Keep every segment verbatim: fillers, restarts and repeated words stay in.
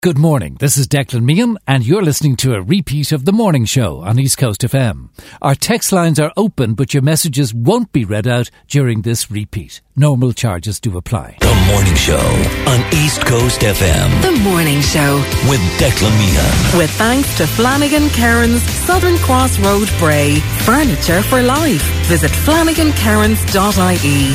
Good morning, this is Declan Meehan and you're listening to a repeat of The Morning Show on East Coast F M. Our text lines are open but your messages won't be read out during this repeat. Normal charges do apply. The Morning Show on East Coast F M. The Morning Show with Declan Meehan. With thanks to Flanagan Cairns, Southern Cross Road, Bray. Furniture for life. Visit flanagan cairns dot I E.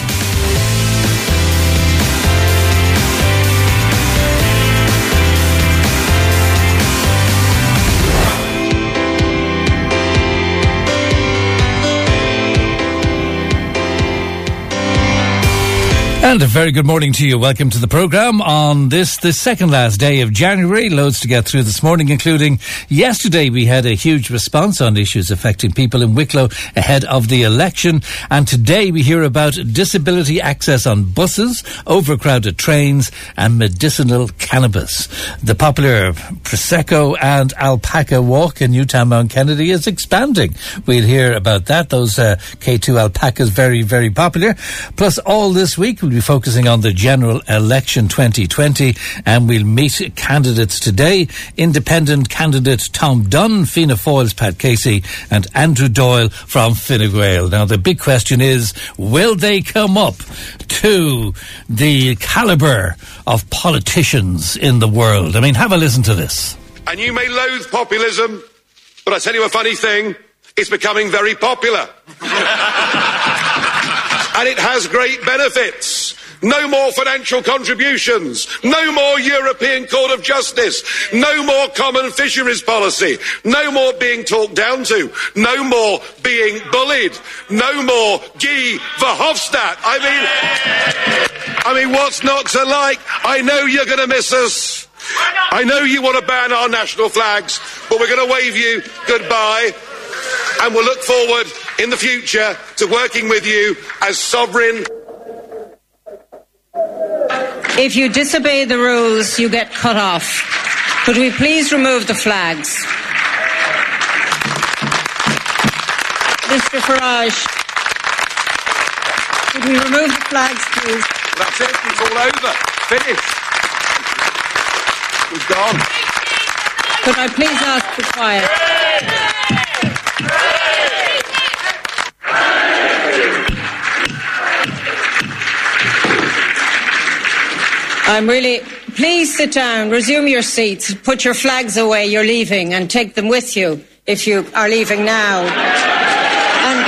And a very good morning to you. Welcome to the programme on this, the second last day of January. Loads to get through this morning, including yesterday we had a huge response on issues affecting people in Wicklow ahead of the election. And today we hear about disability access on buses, overcrowded trains and medicinal cannabis. The popular Prosecco and Alpaca Walk in Newtown Mount Kennedy is expanding. We'll hear about that. Those uh, K two alpacas, very, very popular. Plus all this week we'll be focusing on the general election twenty twenty, and we'll meet candidates today. Independent candidate Tom Dunn, Fianna Fáil's Pat Casey and Andrew Doyle from Fine Gael. Now the big question is, will they come up to the calibre of politicians in the world? I mean, have a listen to this. And you may loathe populism, but I tell you a funny thing, it's becoming very popular. And it has great benefits. No more financial contributions. No more European Court of Justice. No more common fisheries policy. No more being talked down to. No more being bullied. No more Guy Verhofstadt. I mean, I mean, what's not to like? I know you're going to miss us. I know you want to ban our national flags, but we're going to wave you goodbye. And we'll look forward in the future to working with you as sovereign. If you disobey the rules, you get cut off. Could we please remove the flags? Mister Farage, could we remove the flags, please? That's it, it's all over. Finished. We've gone. Could I please ask for quiet? I'm really... Please sit down, resume your seats, put your flags away, you're leaving, and take them with you if you are leaving now. And...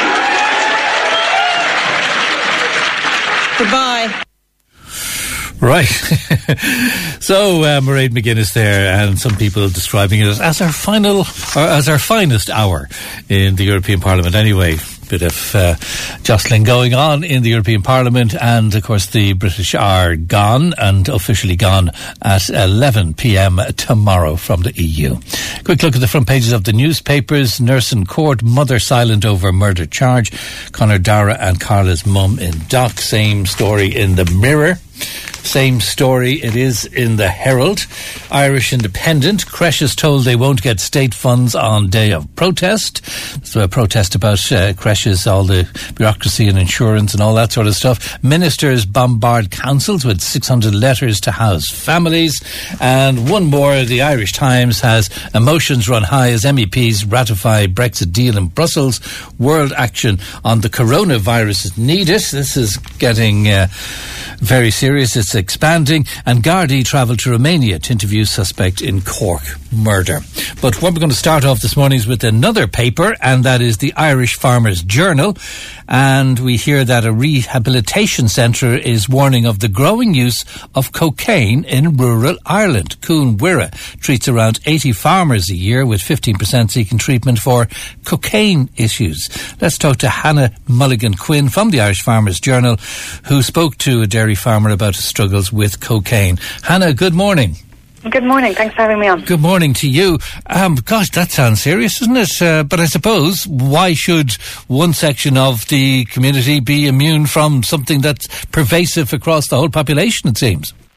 Goodbye. Right. So, uh, Mairead McGuinness there, and some people describing it as our final, or as our finest hour in the European Parliament anyway. Bit of uh, jostling going on in the European Parliament, and of course the British are gone, and officially gone at eleven p.m. tomorrow from the E U. Quick look at the front pages of the newspapers. Nurse in court, mother silent over murder charge. Conor Dara and Carla's mum in dock. Same story in the Mirror. Same story it is in the Herald. Irish Independent, creches told they won't get state funds on day of protest. So a protest about uh, creches, all the bureaucracy and insurance and all that sort of stuff. Ministers bombard councils with six hundred letters to house families. And one more, the Irish Times has emotions run high as M E Ps ratify Brexit deal in Brussels. World action on the coronavirus is needed. This is getting uh, very serious. It's expanding, and Gardaí travelled to Romania to interview suspect in Cork murder. But what we're going to start off this morning is with another paper, and that is the Irish Farmers Journal. And we hear that a rehabilitation centre is warning of the growing use of cocaine in rural Ireland. Cún Mhuire treats around eighty farmers a year, with fifteen percent seeking treatment for cocaine issues. Let's talk to Hannah Mulligan-Quinn from the Irish Farmers Journal, who spoke to a dairy farmer about his struggles with cocaine. Hannah, good morning. Good morning. Thanks for having me on. Good morning to you. Um, gosh, that sounds serious, doesn't it? Uh, but I suppose, why should one section of the community be immune from something that's pervasive across the whole population, it seems?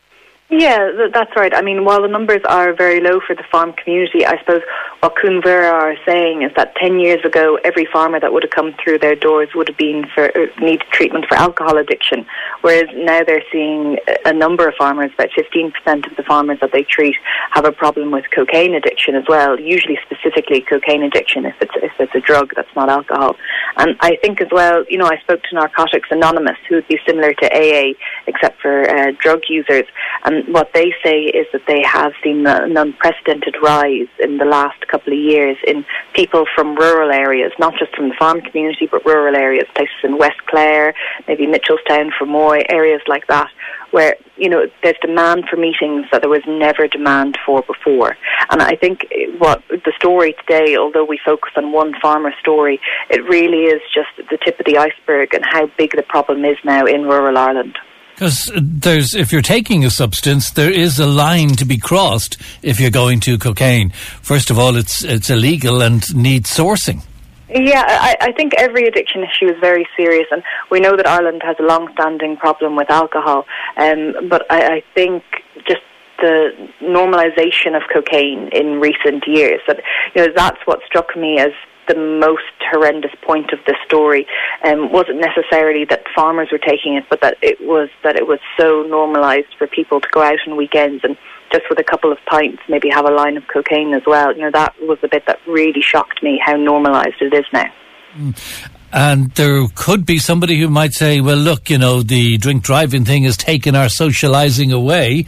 Yeah, th- that's right. I mean, while the numbers are very low for the farm community, I suppose what Cún Mhuire are saying is that ten years ago, every farmer that would have come through their doors would have been for uh, needed treatment for alcohol addiction, whereas now they're seeing a number of farmers, about fifteen percent of the farmers that they treat have a problem with cocaine addiction as well, usually specifically cocaine addiction if it's, if it's a drug that's not alcohol. And I think as well, you know, I spoke to Narcotics Anonymous, who would be similar to A A, except for uh, drug users, and what they say is that they have seen an unprecedented rise in the last couple of years in people from rural areas, not just from the farm community, but rural areas, places in West Clare, maybe Mitchelstown, Fermoy, areas like that, where, you know, there's demand for meetings that there was never demand for before. And I think what the story today, although we focus on one farmer story, it really is just the tip of the iceberg and how big the problem is now in rural Ireland. Because there's, if you're taking a substance, there is a line to be crossed if you're going to cocaine. First of all, it's it's illegal and needs sourcing. Yeah, I, I think every addiction issue is very serious, and we know that Ireland has a long-standing problem with alcohol, um, but I, I think just the normalisation of cocaine in recent years, that, you know, that's what struck me as the most horrendous point of the story. Um, wasn't necessarily that farmers were taking it, but that it was that it was so normalised for people to go out on weekends and just with a couple of pints maybe have a line of cocaine as well. You know, that was the bit that really shocked me, how normalised it is now. Mm. And there could be somebody who might say, well, look, you know, the drink driving thing has taken our socialising away.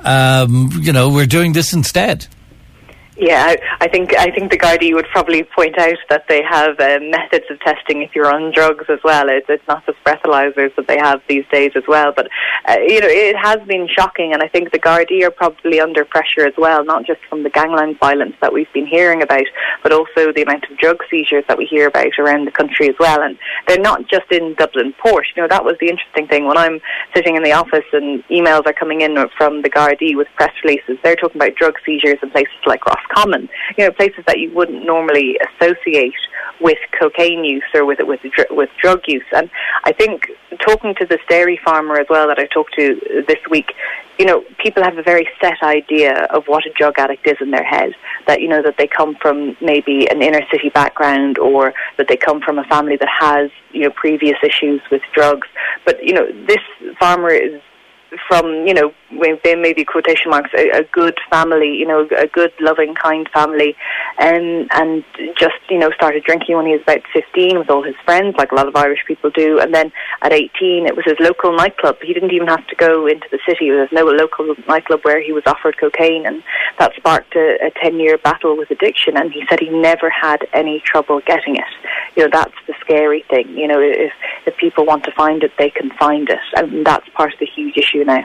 Um, you know, we're doing this instead. Yeah, I, I think I think the Gardaí would probably point out that they have uh, methods of testing if you're on drugs as well. It's, it's not just breathalyzers that they have these days as well. But, uh, you know, it has been shocking, and I think the Gardaí are probably under pressure as well, not just from the gangland violence that we've been hearing about, but also the amount of drug seizures that we hear about around the country as well. And they're not just in Dublin Port. You know, that was the interesting thing. When I'm sitting in the office and emails are coming in from the Gardaí with press releases, they're talking about drug seizures in places like Ross Common, you know, places that you wouldn't normally associate with cocaine use or with with with drug use. And I think talking to this dairy farmer as well that I talked to this week, you know, people have a very set idea of what a drug addict is in their head. That, you know, that they come from maybe an inner city background, or that they come from a family that has, you know, previous issues with drugs. But, you know, this farmer is from, you know, maybe quotation marks, a, a good family, you know, a good, loving, kind family, and and just, you know, started drinking when he was about fifteen with all his friends, like a lot of Irish people do, and then at eighteen, it was his local nightclub. He didn't even have to go into the city. There was no local nightclub where he was offered cocaine, and that sparked a, a ten-year battle with addiction, and he said he never had any trouble getting it. You know, that's the scary thing. You know, if, if people want to find it, they can find it, and that's part of the huge issue now.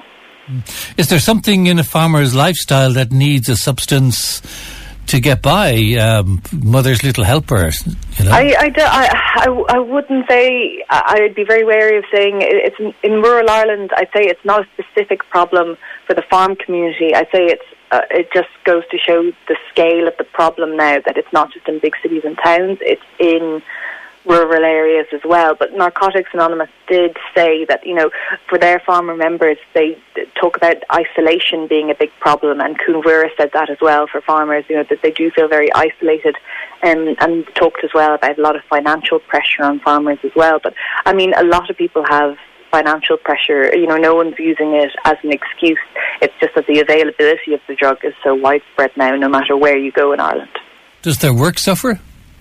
Is there something in a farmer's lifestyle that needs a substance to get by? Um, mother's little helper, you know? I, I, do, I, I, I wouldn't say, I'd be very wary of saying it's in, in rural Ireland. I'd say it's not a specific problem for the farm community. I'd say it's uh, it just goes to show the scale of the problem now, that it's not just in big cities and towns, it's in rural areas as well. But Narcotics Anonymous did say that, you know, for their farmer members, they talk about isolation being a big problem, and Cún Mhuire said that as well for farmers, you know, that they do feel very isolated, um, and talked as well about a lot of financial pressure on farmers as well. But, I mean, a lot of people have financial pressure. You know, no one's using it as an excuse. It's just that the availability of the drug is so widespread now, no matter where you go in Ireland. Does their work suffer?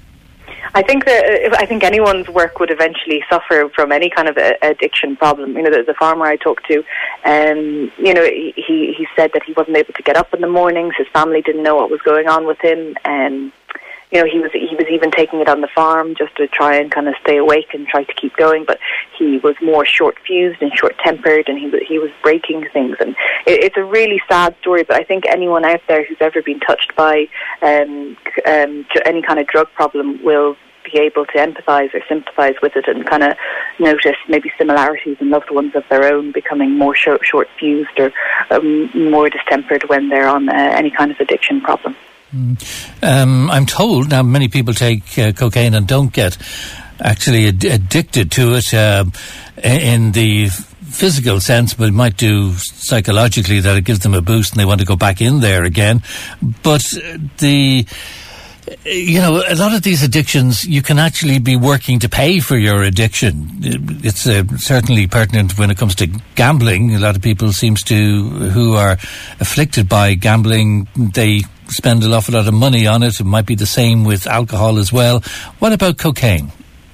I think that I think anyone's work would eventually suffer from any kind of a, addiction problem. You know, the, the farmer I talked to, um, you know, he he said that he wasn't able to get up in the mornings. His family didn't know what was going on with him, and you know, he was he was even taking it on the farm just to try and kind of stay awake and try to keep going. But he was more short-fused and short-tempered, and he was he was breaking things. And it, it's a really sad story. But I think anyone out there who's ever been touched by um, um, any kind of drug problem will be able to empathise or sympathise with it, and kind of notice maybe similarities in loved ones of their own becoming more short, short-fused or um, more distempered when they're on uh, any kind of addiction problem. Um, I'm told now many people take uh, cocaine and don't get actually ad- addicted to it. Uh, in the physical sense, but it might do psychologically that it gives them a boost and they want to go back in there again. But the... You know, a lot of these addictions, you can actually be working to pay for your addiction. It's uh, certainly pertinent when it comes to gambling. A lot of people seems to, who are afflicted by gambling, they spend an awful lot of money on it. It might be the same with alcohol as well. What about cocaine?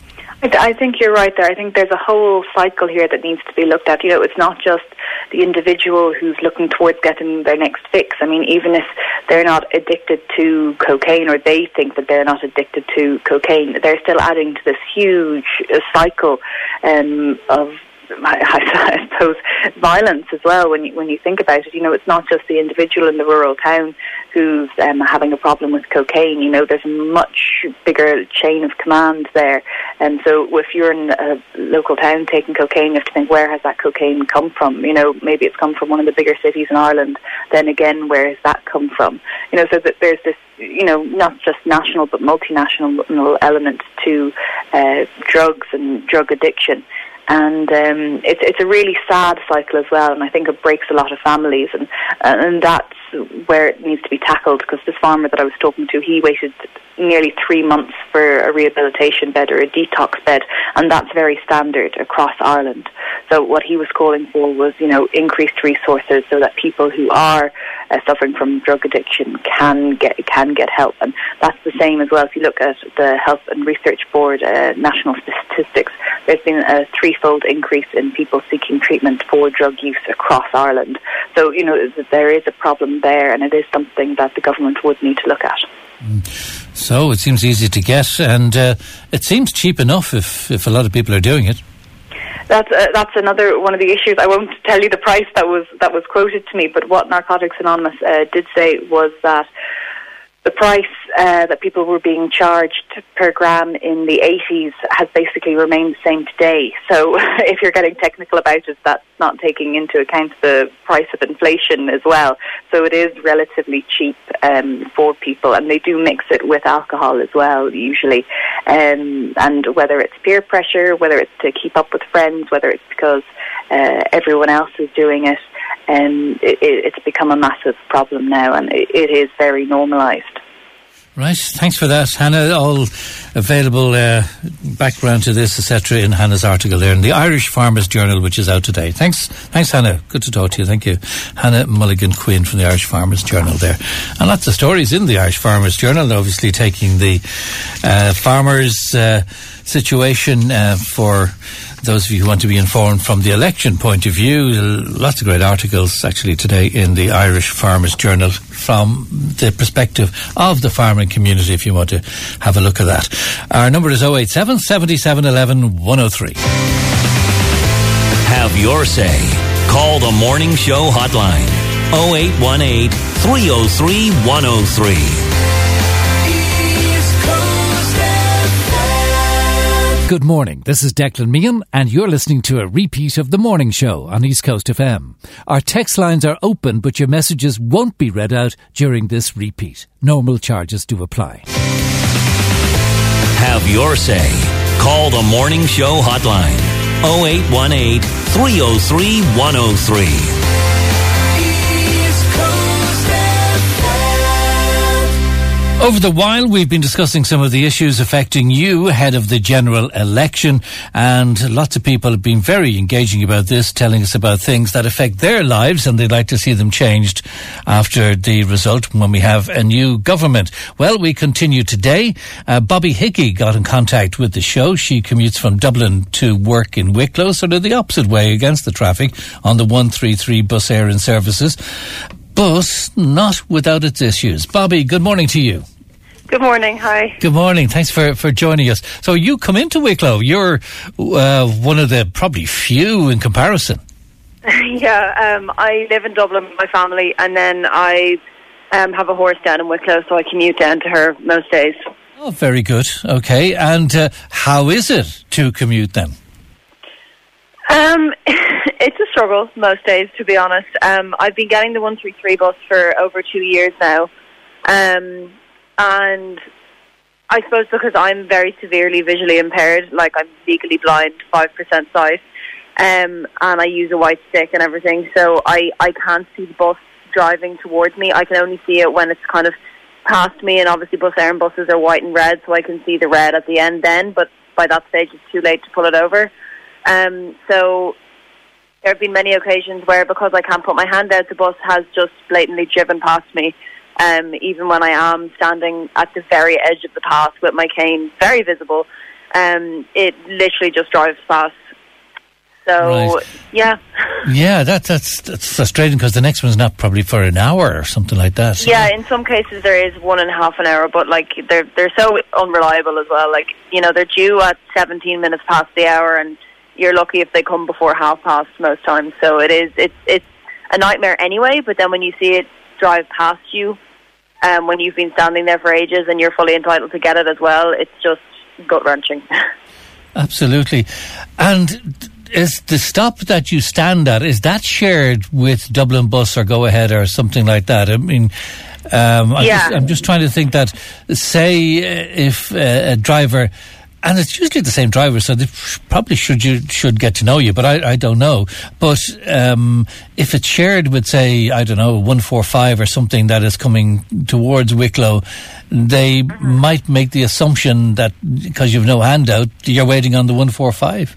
I think you're right there. I think there's a whole cycle here that needs to be looked at. You know, it's not just the individual who's looking towards getting their next fix. I mean, even if they're not addicted to cocaine, or they think that they're not addicted to cocaine, they're still adding to this huge uh, cycle um, of I, I suppose violence as well. When you when you think about it, you know, it's not just the individual in the rural town who's um, having a problem with cocaine. You know, there's a much bigger chain of command there. And so if you're in a local town taking cocaine, you have to think, where has that cocaine come from? You know, maybe it's come from one of the bigger cities in Ireland. Then again, where has that come from? You know, so that there's this, you know, not just national but multinational element to uh, drugs and drug addiction. And um, it's it's a really sad cycle as well, and I think it breaks a lot of families, and and that's where it needs to be tackled. Because this farmer that I was talking to, he waited nearly three months for a rehabilitation bed or a detox bed, and that's very standard across Ireland. So what he was calling for was, you know, increased resources so that people who are uh, suffering from drug addiction can get can get help, and that's the same as well. If you look at the Health and Research Board uh, national statistics, there's been a threefold increase in people seeking treatment for drug use across Ireland. So, you know, there is a problem there, and it is something that the government would need to look at. So it seems easy to get, and uh, it seems cheap enough if, if a lot of people are doing it. That's uh, that's another one of the issues. I won't tell you the price that was that was quoted to me, but what Narcotics Anonymous uh, did say was that the price uh, that people were being charged per gram in the eighties has basically remained the same today. So if you're getting technical about it, that's not taking into account the price of inflation as well. So it is relatively cheap um, for people, and they do mix it with alcohol as well, usually. Um, and whether it's peer pressure, whether it's to keep up with friends, whether it's because uh, everyone else is doing it, Um, it, it's become a massive problem now, and it, it is very normalised. Right, thanks for that, Hannah. All available uh, background to this, et cetera, in Hannah's article there in the Irish Farmers Journal, which is out today. Thanks, thanks, Hannah. Good to talk to you. Thank you, Hannah Mulligan Quinn from the Irish Farmers Journal there, and lots of stories in the Irish Farmers Journal. Obviously, taking the uh, farmers' uh, situation uh, for those of you who want to be informed from the election point of view. Lots of great articles actually today in the Irish Farmers Journal from the perspective of the farming community, if you want to have a look at that. Our number is oh eight seven, seven seven one one, one oh three. Have your say. Call the Morning Show hotline oh eight one eight, three oh three, one oh three. Good morning, this is Declan Meehan and you're listening to a repeat of The Morning Show on East Coast F M. Our text lines are open, but your messages won't be read out during this repeat. Normal charges do apply. Have your say. Call the Morning Show hotline oh eight one eight, three oh three, one oh three. Over the while, we've been discussing some of the issues affecting you ahead of the general election, and lots of people have been very engaging about this, telling us about things that affect their lives and they'd like to see them changed after the result when we have a new government. Well, we continue today. Uh, Bobby Hickey got in contact with the show. She commutes from Dublin to work in Wicklow, sort of the opposite way against the traffic on the one thirty-three bus Éireann services, but not without its issues. Bobby, good morning to you. Good morning, hi. Good morning, thanks for, for joining us. So you come into Wicklow, you're uh, one of the probably few in comparison. yeah, um, I live in Dublin with my family, and then I um, have a horse down in Wicklow, so I commute down to her most days. Oh, very good, okay. And uh, how is it to commute then? Um, it's a struggle most days, to be honest. Um, I've been getting the one thirty-three bus for over two years now. Um... And I suppose because I'm very severely visually impaired, like I'm legally blind, five percent sight, um, and I use a white stick and everything, so I, I can't see the bus driving towards me. I can only see it when it's kind of past me, and obviously Bus Éireann buses are white and red, so I can see the red at the end then, but by that stage it's too late to pull it over. Um, so there have been many occasions where, because I can't put my hand out, the bus has just blatantly driven past me, um, even when I am standing at the very edge of the path with my cane very visible. Um, it literally just drives past. So, right. yeah. Yeah, that, that's that's frustrating, because the next one's not probably for an hour or something like that. So. Yeah, in some cases there is one and a half an hour, but like they're they're so unreliable as well. Like, you know, they're due at seventeen minutes past the hour, and you're lucky if they come before half past most times. So it is it's it's a nightmare anyway. But then when you see it drive past you, um, when you've been standing there for ages and you're fully entitled to get it as well, it's just gut wrenching. Absolutely, and. Is the stop that you stand at, is that shared with Dublin Bus or Go Ahead or something like that? I mean, um, I'm, yeah. just, I'm just trying to think that, say, if uh, a driver, and it's usually the same driver, so they probably should you should get to know you, but I, I don't know. But um, if it's shared with, say, I don't know, one forty-five or something that is coming towards Wicklow, they mm-hmm. might make the assumption that because you've no handout, you're waiting on the one forty-five.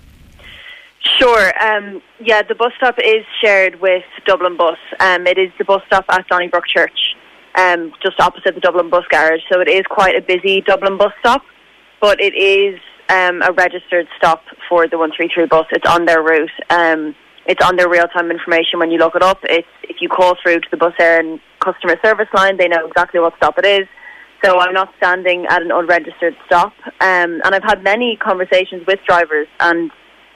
Sure. Um, yeah, the bus stop is shared with Dublin Bus. Um, it is the bus stop at Donnybrook Church, um, just opposite the Dublin Bus Garage. So it is quite a busy Dublin bus stop, but it is um, a registered stop for the one thirty-three bus. It's on their route. Um, it's on their real-time information when you look it up. It's, if you call through to the Bus Éireann customer service line, they know exactly what stop it is. So I'm not standing at an unregistered stop. Um, and I've had many conversations with drivers, and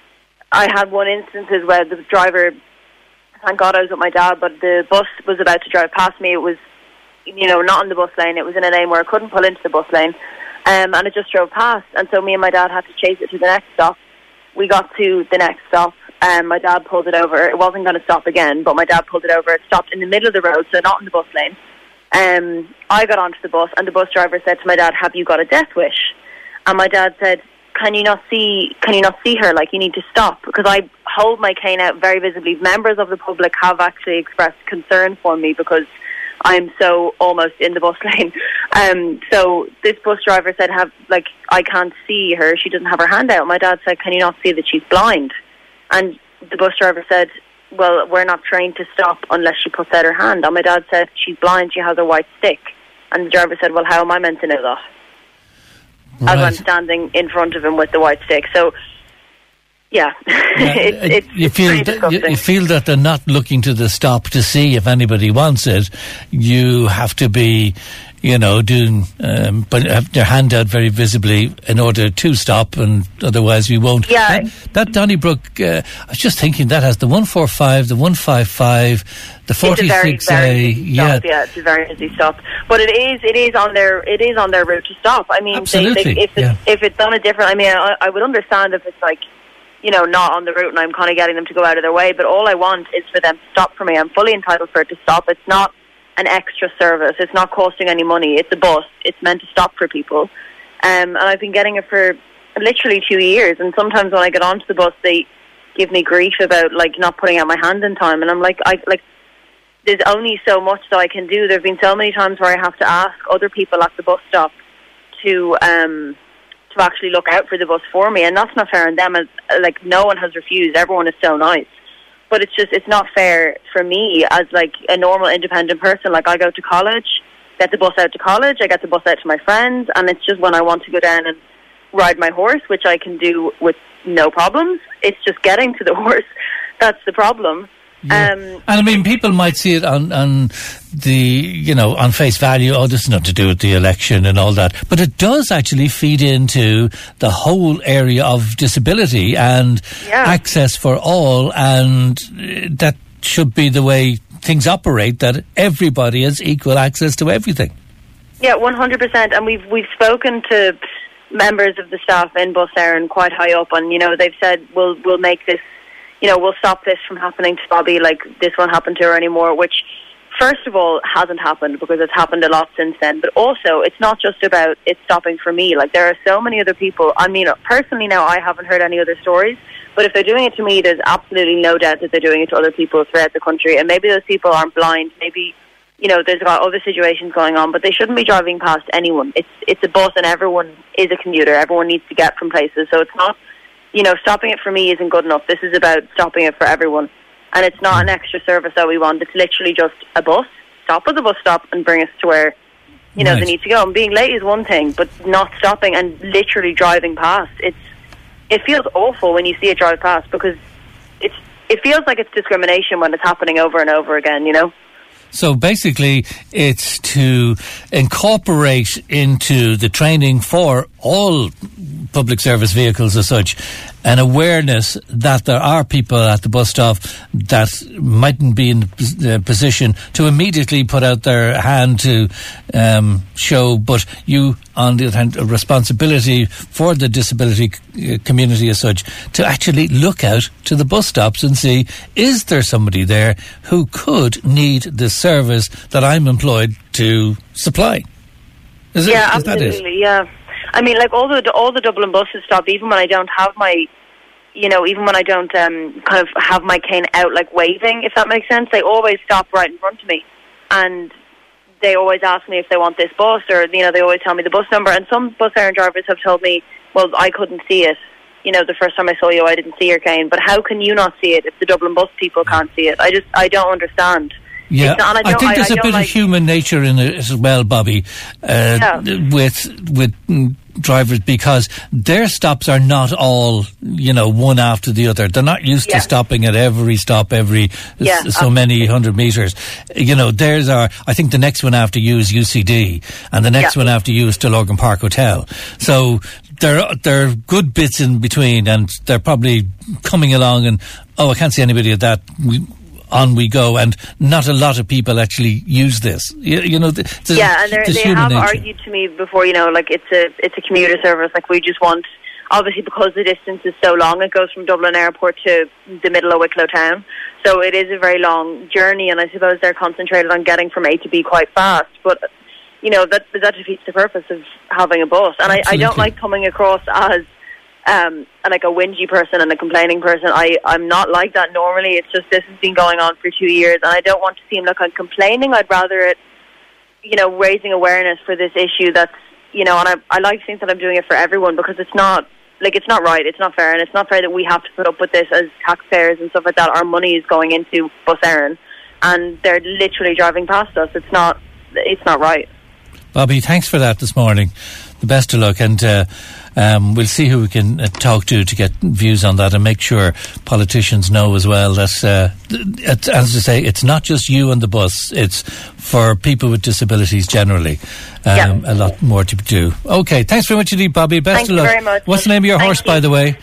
I had one instances where the driver, thank God I was with my dad, but the bus was about to drive past me. It was, you know, not in the bus lane. It was in a lane where I couldn't pull into the bus lane. Um, and it just drove past. And so me and my dad had to chase it to the next stop. We got to the next stop, and my dad pulled it over. It wasn't going to stop again, but my dad pulled it over. It stopped in the middle of the road, so not in the bus lane. Um, I got onto the bus, and the bus driver said to my dad, "Have you got a death wish?" And my dad said, Can you not see? Can you not see her? Like, you need to stop, because I hold my cane out very visibly. Members of the public have actually expressed concern for me because I'm so almost in the bus lane. Um, so this bus driver said, "Have like I can't see her. She doesn't have her hand out." My dad said, "Can you not see that she's blind?" And the bus driver said, "Well, we're not trained to stop unless she puts out her hand." And my dad said, "She's blind. She has a white stick." And the driver said, "Well, how am I meant to know that?" Right. As I'm standing in front of him with the white stick. So, yeah, yeah it's, it's you feel that, you, you feel that they're not looking to the stop to see if anybody wants it. You have to be, you know, doing, um, but have their hand out very visibly in order to stop, and otherwise we won't. Yeah. That, that Donnybrook, uh, I was just thinking that has the one forty-five, the one fifty-five, the forty-six A. Yeah, yeah, it's a very busy stop. But it is, it is on their, it is on their route to stop. I mean, Absolutely. They, they, if it's, yeah. if it's on a different, I mean, I, I would understand if it's like, you know, not on the route and I'm kind of getting them to go out of their way. But all I want is for them to stop for me. I'm fully entitled for it to stop. It's not an extra service. It's not costing any money. It's a bus. It's meant to stop for people. Um, and I've been getting it for literally two years. And sometimes when I get onto the bus, they give me grief about like not putting out my hand in time. And I'm like, I like, there's only so much that I can do. There have been so many times where I have to ask other people at the bus stop to um, to actually look out for the bus for me, and that's not fair on them. As like, no one has refused. Everyone is so nice. But it's just, it's not fair for me as like a normal independent person. Like, I go to college, get the bus out to college, I get the bus out to my friends, and it's just when I want to go down and ride my horse, which I can do with no problems. It's just getting to the horse that's the problem. Yeah. Um, and I mean, people might see it on, on the, you know, on face value, oh, this is not to do with the election and all that. But it does actually feed into the whole area of disability and yeah. access for all. And that should be the way things operate, that everybody has equal access to everything. Yeah, one hundred percent. And we've, we've spoken to members of the staff in Bus Éireann quite high up, and, you know, they've said, we'll, we'll make this, you know, we'll stop this from happening to Bobby, like this won't happen to her anymore, which, first of all, hasn't happened because it's happened a lot since then. But also, it's not just about it stopping for me. Like, there are so many other people. I mean, personally now, I haven't heard any other stories, But if they're doing it to me, there's absolutely no doubt that they're doing it to other people throughout the country. And maybe those people aren't blind. Maybe, you know, there's got other situations going on, but they shouldn't be driving past anyone. It's it's a bus, and everyone is a commuter. Everyone needs to get from places. So it's not, you know, stopping it for me isn't good enough. This is about stopping it for everyone. And it's not an extra service that we want. It's literally just a bus. Stop at the bus stop and bring us to where, you know, right. they need to go. And being late is one thing, but not stopping and literally driving past. It's it feels awful when you see it drive past, because it's it feels like it's discrimination when it's happening over and over again, you know? So basically, it's to incorporate into the training for all public service vehicles as such an awareness that there are people at the bus stop that mightn't be in the position to immediately put out their hand to um, show, but you, on the other hand, a responsibility for the disability community as such to actually look out to the bus stops and see, is there somebody there who could need the service that I'm employed to supply? Is it, yeah, is that it? absolutely, yeah. I mean, like all the all the Dublin buses stop, even when I don't have my, you know, even when I don't um, kind of have my cane out, like waving, if that makes sense. They always stop right in front of me, and they always ask me if they want this bus, or, you know, they always tell me the bus number. And some bus errand drivers have told me, well, I couldn't see it. You know, the first time I saw you, I didn't see your cane. But how can you not see it if the Dublin bus people can't see it? I just, I don't understand. Yeah, not, I, I think there's I, I a bit like, of human nature in it as well, Bobby, uh, yeah. with with mm, drivers, because their stops are not all, you know, one after the other. They're not used yeah. to stopping at every stop every yeah, s- so many hundred metres. You know, theirs are, I think the next one after you is U C D, and the next yeah. one after you is Stillorgan Park Hotel. So there there are good bits in between, and they're probably coming along and, oh, I can't see anybody at that. We, on we go, and not a lot of people actually use this. You, you know, th- th- yeah, and they have nature. argued to me before, you know, like it's a it's a commuter service. Like we just want, obviously because the distance is so long, it goes from Dublin Airport to the middle of Wicklow town, so it is a very long journey. And I suppose they're concentrated on getting from A to B quite fast, but you know that that defeats the purpose of having a bus. And I, I don't like coming across as Um, like a whingy person and a complaining person. I, I'm not like that normally. It's just this has been going on for two years, and I don't want to seem like I'm complaining. I'd rather it, you know, raising awareness for this issue that's, you know, and I, I like to think that I'm doing it for everyone, because it's not, like, it's not right, it's not fair, and it's not fair that we have to put up with this as taxpayers and stuff like that. Our money is going into Bus Éireann, and they're literally driving past us. It's not, it's not right. Bobby, thanks for that this morning. The best of luck, and uh, um, we'll see who we can uh, talk to to get views on that, and make sure politicians know as well that, uh, it, as I say, it's not just you and the bus, it's for people with disabilities generally. Um, yeah. A lot more to do. Okay, thanks very much indeed, Bobby. Best Thank of luck. you very much. What's the name of your Thank horse, you. by the way?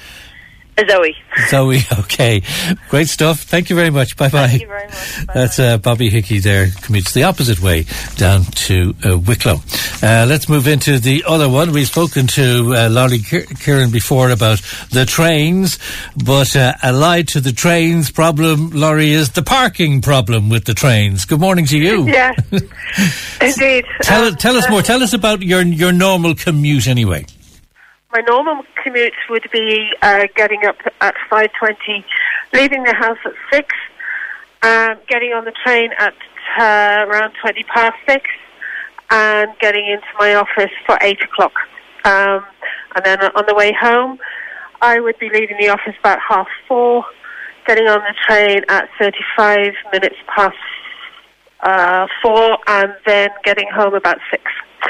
Zoe. Zoe, okay. Great stuff. Thank you very much. Bye-bye. Thank you very much. Bye-bye. That's uh, Bobby Hickey there, commutes the opposite way down to uh, Wicklow. Uh, let's move into the other one. We've spoken to uh, Laurie Kieran before about the trains, but uh, allied to the trains problem, Laurie, is the parking problem with the trains. Good morning to you. Yeah, indeed. Tell, um, tell us more. Tell us about your your normal commute anyway. My normal commute would be uh, getting up at five twenty, leaving the house at six, um, getting on the train at uh, around twenty past six, and getting into my office for eight o'clock. Um, and then on the way home, I would be leaving the office about half four, getting on the train at thirty-five minutes past uh, four, and then getting home about six.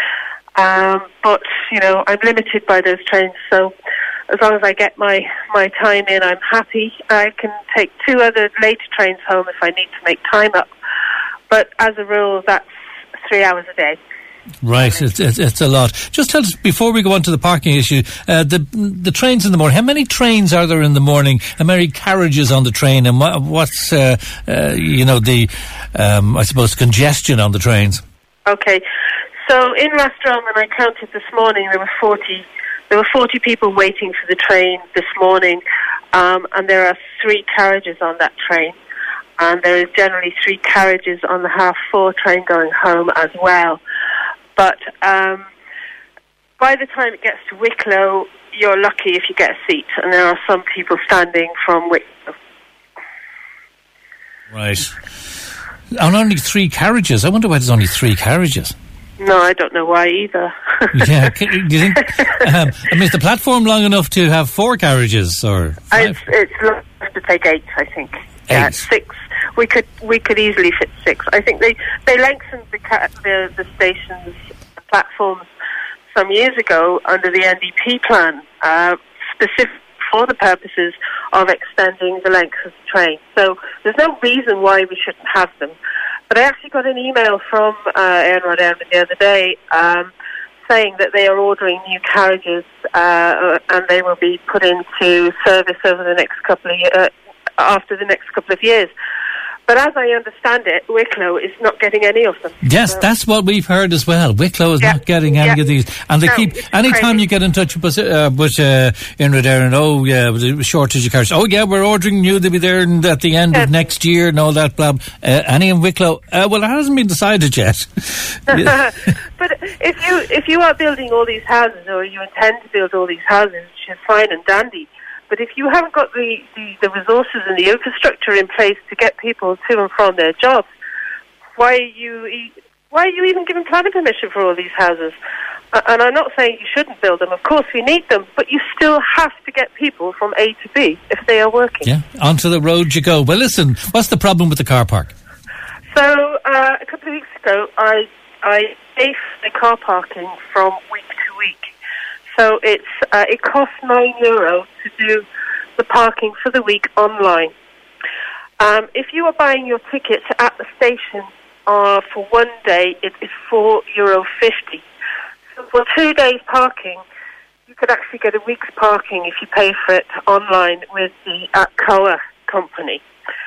Um, but, you know, I'm limited by those trains, so as long as I get my, my time in, I'm happy. I can take two other later trains home if I need to make time up. But as a rule, that's three hours a day. Right, it's, it's, it's a lot. Just tell us, before we go on to the parking issue, uh, the the trains in the morning, how many trains are there in the morning? How many carriages on the train? And what, what's, uh, uh, you know, the, um, I suppose, congestion on the trains? Okay. So in Rastrone, when I counted this morning, there were forty. There were forty people waiting for the train this morning, um, and there are three carriages on that train, and there is generally three carriages on the half four train going home as well. But um, by the time it gets to Wicklow, you're lucky if you get a seat, and there are some people standing from Wicklow. Right. And only three carriages. I wonder why there's only three carriages. No, I don't know why either. Yeah, do you think? Um, I mean, is the platform long enough to have four carriages or five? It's, it's long enough to take eight, I think. Eight. Yeah, six. We could we could easily fit six. I think they they lengthened the ca- the, the station's platforms some years ago under the N D P plan, uh, specific for the purposes of extending the length of the train. So there's no reason why we shouldn't have them. But I actually got an email from uh, Airnrod Airmen the other day um, saying that they are ordering new carriages uh, and they will be put into service over the next couple of years, uh, after the next couple of years. But as I understand it, Wicklow is not getting any of them. Yes, so. That's what we've heard as well. Wicklow is Yeah. not getting any Yeah. of these. And they No, keep, it's anytime crazy. you get in touch with, uh, with uh, Airnrod Air and, oh, yeah, with a shortage of carriages. Oh, yeah, we're ordering new. They'll be there in, at the end Yeah. of next year and all that, blah. Uh, any in Wicklow? Uh, well, it hasn't been decided yet. Yeah. But if you if you are building all these houses, or you intend to build all these houses, which is fine and dandy, but if you haven't got the, the, the resources and the infrastructure in place to get people to and from their jobs, why are you e- why are you even giving planning permission for all these houses? Uh, and I'm not saying you shouldn't build them. Of course, we need them, but you still have to get people from A to B if they are working. Yeah, onto the road you go. Well, listen, what's the problem with the car park? So uh, a couple of weeks ago, I I paid for the car parking from week to week. So it's uh, it costs nine euro to do the parking for the week online. Um, if you are buying your tickets at the station uh, for one day, it is four euro fifty. So for two days parking, you could actually get a week's parking if you pay for it online with the Atcoa company.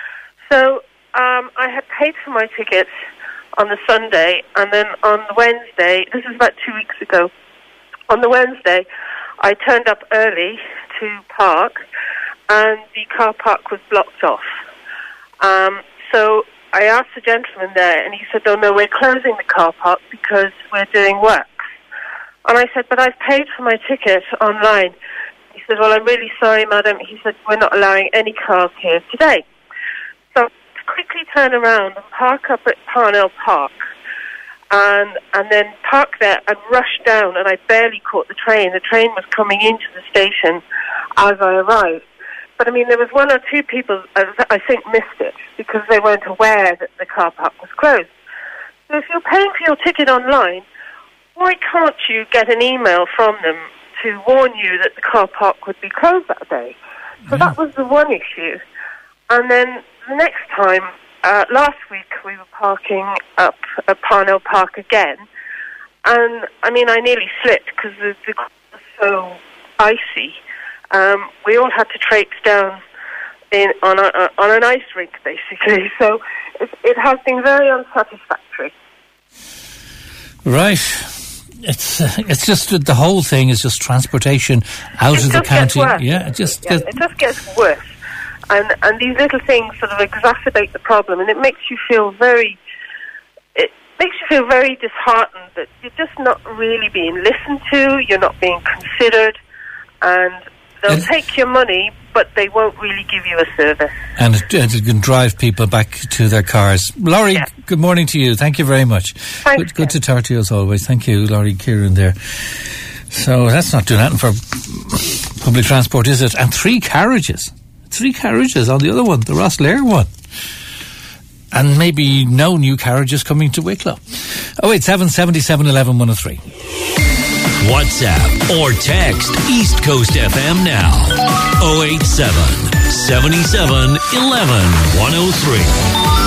So um, I had paid for my tickets on the Sunday, and then on the Wednesday, this is about two weeks ago, on the Wednesday, I turned up early to park, and the car park was blocked off. Um, so I asked the gentleman there, and he said, oh no, we're closing the car park because we're doing works. And I said, but I've paid for my ticket online. He said, well, I'm really sorry, madam. He said, we're not allowing any cars here today. So to quickly turn around and park up at Parnell Park, and and then park there and rush down, and I barely caught the train. The train was coming into the station as I arrived. But I mean, there was one or two people uh, that I think missed it because they weren't aware that the car park was closed. So if you're paying for your ticket online, why can't you get an email from them to warn you that the car park would be closed that day? So Yeah. that was the one issue. And then the next time, uh, last week, we were parking up at Parnell Park again. And, I mean, I nearly slipped because the, the ground was so icy. Um, we all had to traipse down in, on, a, on an ice rink, basically. So it, it has been very unsatisfactory. Right. It's uh, it's just that the whole thing is just transportation out It of the just gets county. worse. Yeah, it just Yeah, gets, it just gets worse. And and these little things sort of exacerbate the problem, and it makes you feel very, it makes you feel very disheartened that you're just not really being listened to, you're not being considered, and they'll And- take your money, but they won't really give you a service. and it, and it can drive people back to their cars. Laurie, Yeah. good morning to you. Thank you very much. Thanks, Good, good to Ken. talk to you as always. Thank you, Laurie Kieran there. So that's not doing nothing for public transport, is it? And three carriages. Three carriages on the other one, the Rosslare one. And maybe no new carriages coming to Wicklow. oh eight seven, seven seven, one one, one oh three. WhatsApp or text East Coast F M now. oh eight seven, seven seven, one one, one oh three.